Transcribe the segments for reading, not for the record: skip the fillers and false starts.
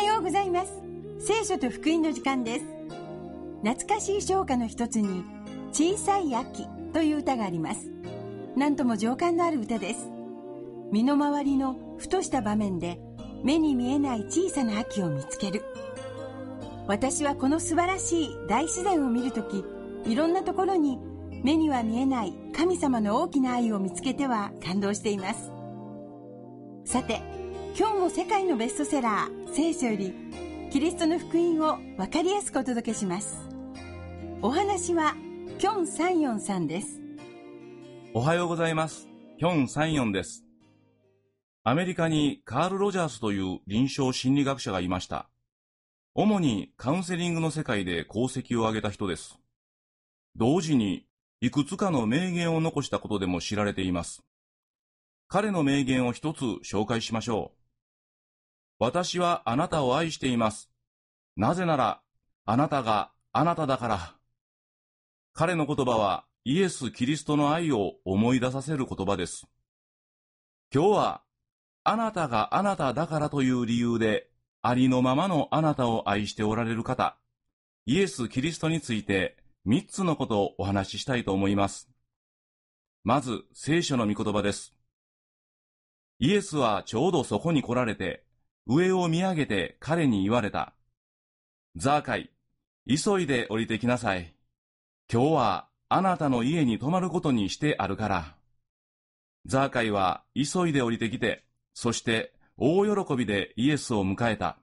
ようございます。聖書と福音の時間です。懐かしい唱歌の一つに小さい秋という歌があります。なんとも情感のある歌です。身の回りのふとした場面で目に見えない小さな秋を見つける。私はこの素晴らしい大自然を見るとき、いろんなところに目には見えない神様の大きな愛を見つけては感動しています。さて、今日も世界のベストセラー聖書よりキリストの福音を分かりやすくお届けします。お話はキョン343さんです。 おはようございます。キョン34です。アメリカにカール・ロジャースという臨床心理学者がいました。主にカウンセリングの世界で功績を上げた人です。同時にいくつかの名言を残したことでも知られています。彼の名言を一つ紹介しましょう。私はあなたを愛しています。なぜならあなたがあなただから。彼の言葉はイエス・キリストの愛を思い出させる言葉です。今日はあなたがあなただからという理由でありのままのあなたを愛しておられる方、イエス・キリストについて3つのことをお話ししたいと思います。まず聖書の御言葉です。イエスはちょうどそこに来られて上を見上げて彼に言われた。ザーカイ、急いで降りてきなさい。今日はあなたの家に泊まることにしてあるから。ザーカイは急いで降りてきて、そして大喜びでイエスを迎えた。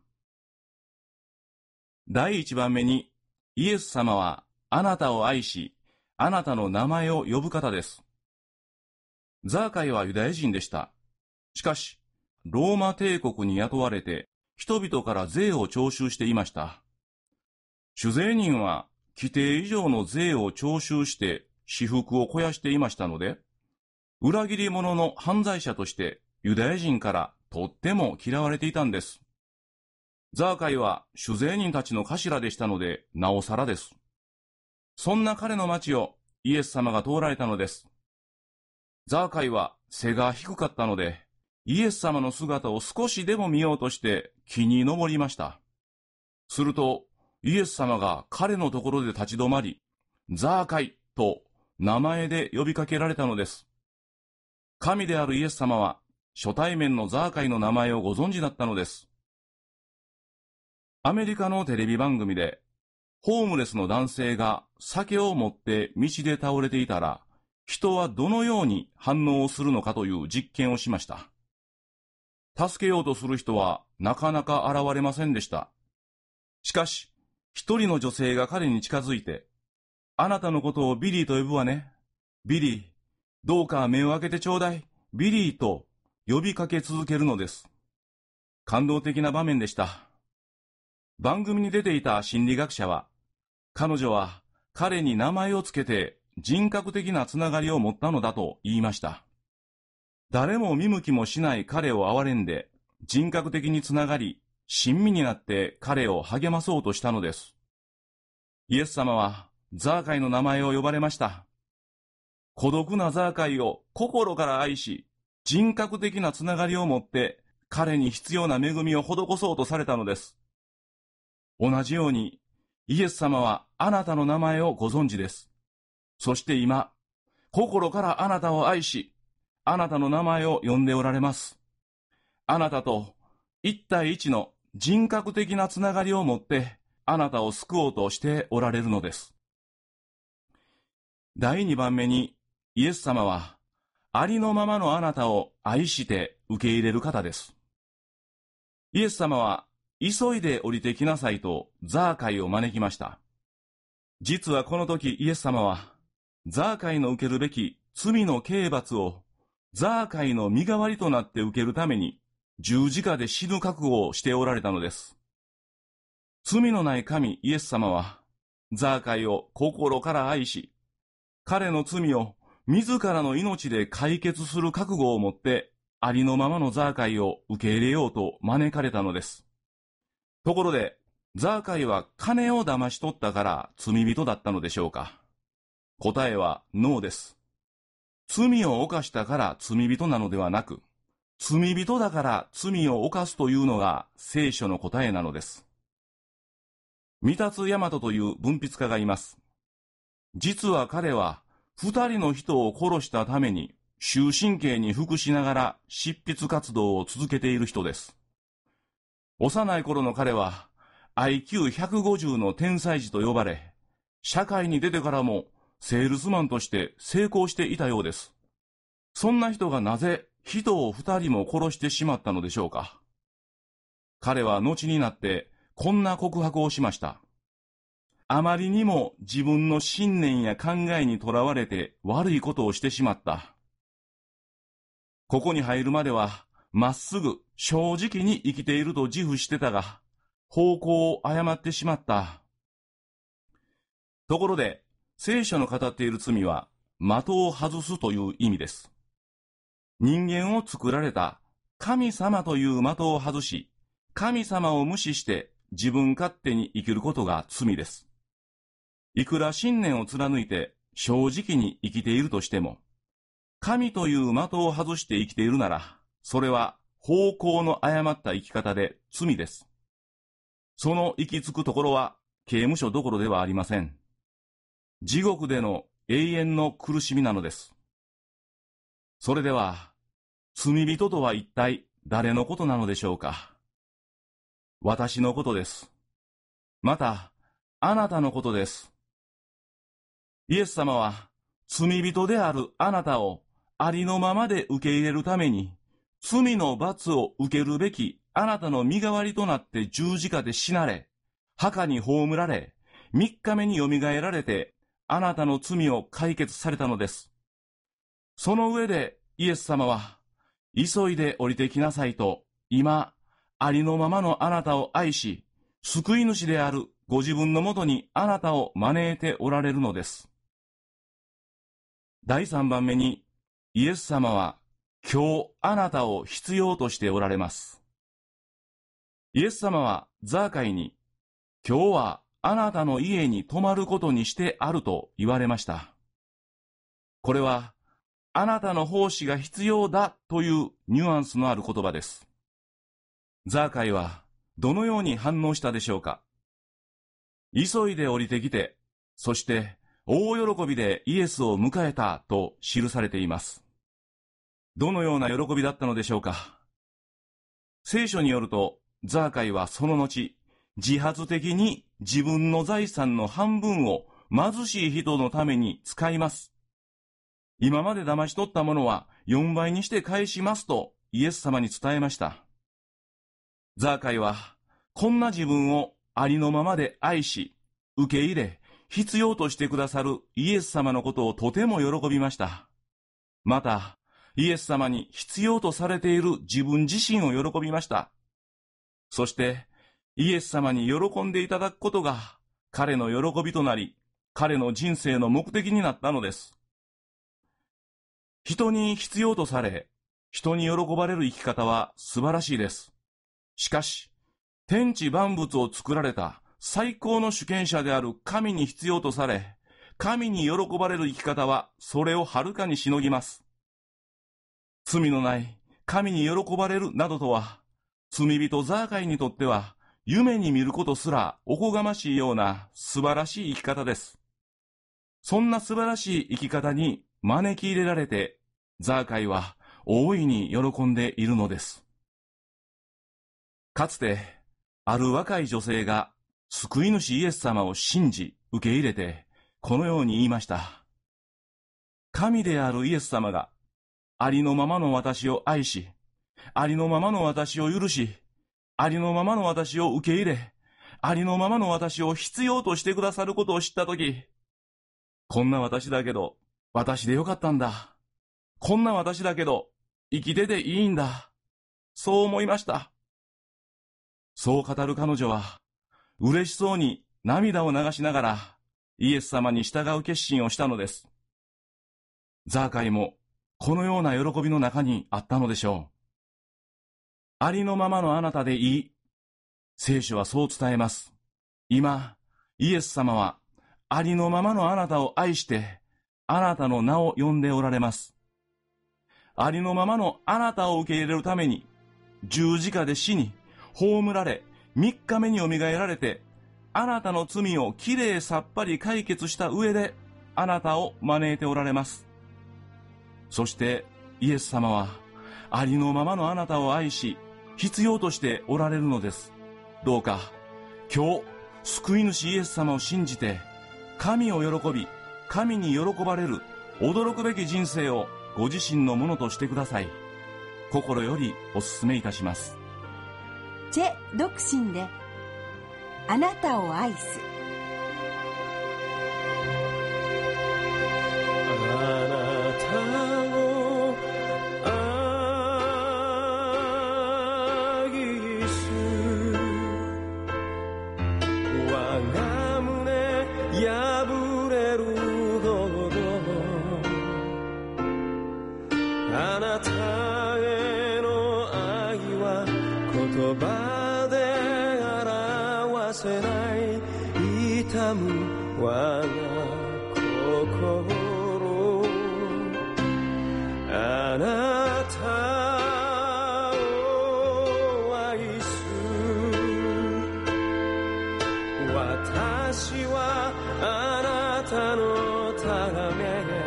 第一番目に、イエス様はあなたを愛し、あなたの名前を呼ぶ方です。ザーカイはユダヤ人でした。しかし、ローマ帝国に雇われて、人々から税を徴収していました。主税人は規定以上の税を徴収して私腹を肥やしていましたので、裏切り者の犯罪者としてユダヤ人からとっても嫌われていたんです。ザーカイは主税人たちの頭でしたので、なおさらです。そんな彼の町をイエス様が通られたのです。ザーカイは背が低かったので、イエス様の姿を少しでも見ようとして木に登りました。すると、イエス様が彼のところで立ち止まり、ザーカイと名前で呼びかけられたのです。神であるイエス様は初対面のザーカイの名前をご存知だったのです。アメリカのテレビ番組で、ホームレスの男性が酒を持って道で倒れていたら、人はどのように反応をするのかという実験をしました。助けようとする人はなかなか現れませんでした。しかし、一人の女性が彼に近づいて、あなたのことをビリーと呼ぶわね。ビリー、どうか目を開けてちょうだい。ビリーと呼びかけ続けるのです。感動的な場面でした。番組に出ていた心理学者は、彼女は彼に名前をつけて人格的なつながりを持ったのだと言いました。誰も見向きもしない彼を憐れんで、人格的につながり、親身になって彼を励まそうとしたのです。イエス様はザーカイの名前を呼ばれました。孤独なザーカイを心から愛し、人格的なつながりを持って彼に必要な恵みを施そうとされたのです。同じように、イエス様はあなたの名前をご存知です。そして今、心からあなたを愛し、あなたの名前を呼んでおられます。あなたと一対一の人格的なつながりを持って、あなたを救おうとしておられるのです。第二番目に、イエス様は、ありのままのあなたを愛して受け入れる方です。イエス様は、急いで降りてきなさいとザーカイを招きました。実はこの時イエス様は、ザーカイの受けるべき罪の刑罰をザーカイの身代わりとなって受けるために十字架で死ぬ覚悟をしておられたのです。罪のない神イエス様はザーカイを心から愛し、彼の罪を自らの命で解決する覚悟を持ってありのままのザーカイを受け入れようと招かれたのです。ところで、ザーカイは金を騙し取ったから罪人だったのでしょうか？答えはノーです。罪を犯したから罪人なのではなく、 罪人だから罪を犯すというのが聖書の答えなのです。三達大和という文筆家がいます。実は彼は2人の人を殺したために終身刑に服しながら執筆活動を続けている人です。幼い頃の彼は IQ150 の天才児と呼ばれ、社会に出てからもセールスマンとして成功していたようです。そんな人がなぜ人を2人も殺してしまったのでしょうか。彼は後になってこんな告白をしました。あまりにも自分の信念や考えにとらわれて悪いことをしてしまった。ここに入るまではまっすぐ正直に生きていると自負してたが、方向を誤ってしまった。ところで、聖書の語っている罪は的を外すという意味です。人間を作られた神様という的を外し、神様を無視して自分勝手に生きることが罪です。いくら信念を貫いて正直に生きているとしても、神という的を外して生きているなら、それは方向の誤った生き方で罪です。その行き着くところは刑務所どころではありません。地獄での永遠の苦しみなのです。それでは、罪人とは一体誰のことなのでしょうか。私のことです。また、あなたのことです。イエス様は、罪人であるあなたをありのままで受け入れるために、罪の罰を受けるべきあなたの身代わりとなって十字架で死なれ、墓に葬られ、3日目によみがえられて、あなたの罪を解決されたのです。その上でイエス様は、急いで降りてきなさいと、今、ありのままのあなたを愛し、救い主であるご自分のもとにあなたを招いておられるのです。第3番目に、イエス様は今日あなたを必要としておられます。イエス様はザーカイに、今日はあなたの家に泊まることにしてあると言われました。これは、あなたの奉仕が必要だというニュアンスのある言葉です。ザーカイはどのように反応したでしょうか。急いで降りてきて、そして大喜びでイエスを迎えたと記されています。どのような喜びだったのでしょうか。聖書によると、ザーカイはその後、自発的に自分の財産の半分を貧しい人のために使います。今まで騙し取ったものは4倍にして返しますとイエス様に伝えました。ザーカイは、こんな自分をありのままで愛し、受け入れ、必要としてくださるイエス様のことをとても喜びました。また、イエス様に必要とされている自分自身を喜びました。そして、イエス様に喜んでいただくことが彼の喜びとなり、彼の人生の目的になったのです。人に必要とされ、人に喜ばれる生き方は素晴らしいです。しかし、天地万物を作られた最高の主権者である神に必要とされ、神に喜ばれる生き方はそれをはるかにしのぎます。罪のない神に喜ばれるなどとは、罪人ザーカイにとっては夢に見ることすらおこがましいような素晴らしい生き方です。そんな素晴らしい生き方に招き入れられて、ザーカイは大いに喜んでいるのです。かつて、ある若い女性が救い主イエス様を信じ、受け入れて、このように言いました。神であるイエス様が、ありのままの私を愛し、ありのままの私を許し、ありのままの私を受け入れ、ありのままの私を必要としてくださることを知ったとき、こんな私だけど、私でよかったんだ。こんな私だけど、生きてていいんだ。そう思いました。そう語る彼女は、嬉しそうに涙を流しながら、イエス様に従う決心をしたのです。ザーカイも、このような喜びの中にあったのでしょう。ありのままのあなたでいい。聖書はそう伝えます。今、イエス様は、ありのままのあなたを愛して、あなたの名を呼んでおられます。 ありのままのあなたを受け入れるために、十字架で死に、葬られ、3日目によみがえられて、あなたの罪をきれいさっぱり解決した上で、あなたを招いておられます。そしてイエス様は、ありのままのあなたを愛し、必要としておられるのです。どうか、今日、救い主イエス様を信じて、神を喜び、神に喜ばれる、驚くべき人生をご自身のものとしてください。心よりお勧めいたします。 チェ・ドクシンで、あなたを愛す。 あなたへの愛は言葉で表せない痛む我が心あなたを愛す私はあなたのため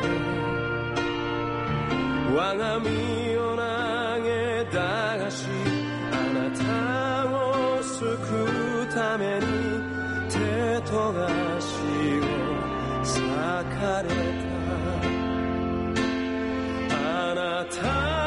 我が身を投げ出しあなたを救うために手と足を裂かれたあなた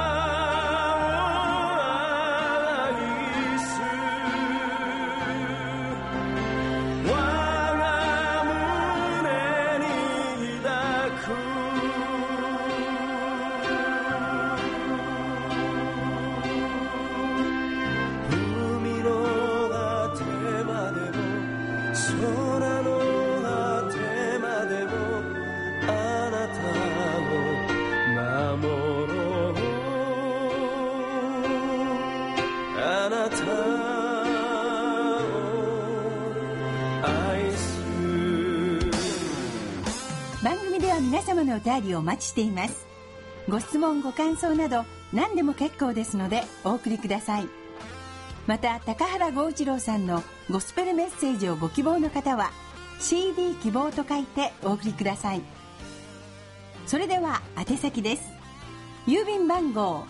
番組では皆様のお便りをお待ちしています。ご質問ご感想など何でも結構ですのでお送りください。また高原剛一郎さんのゴスペルメッセージをご希望の方は CD 希望と書いてお送りください。それでは宛先です。郵便番号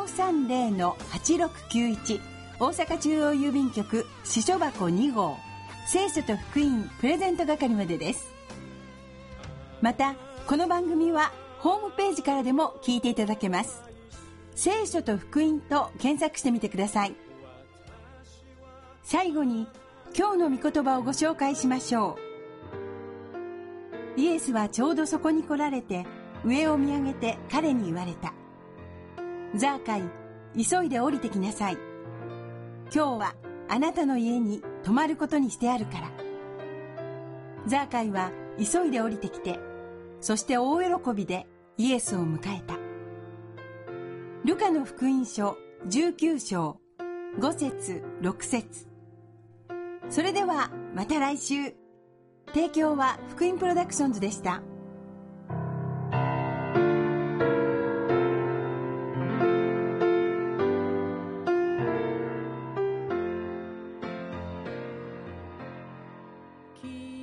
530-8691 大阪中央郵便局支所箱2号聖書と福音プレゼント係までです。またこの番組はホームページからでも聞いていただけます。聖書と福音と検索してみてください。最後に今日の御言葉をご紹介しましょう。イエスはちょうどそこに来られて上を見上げて彼に言われた。ザーカイ、急いで降りてきなさい。今日はあなたの家に泊まることにしてあるから。ザーカイは急いで降りてきて、そして大喜びでイエスを迎えた。ルカの福音書19章5節6節。それではまた来週。提供は福音プロダクションズでした。 君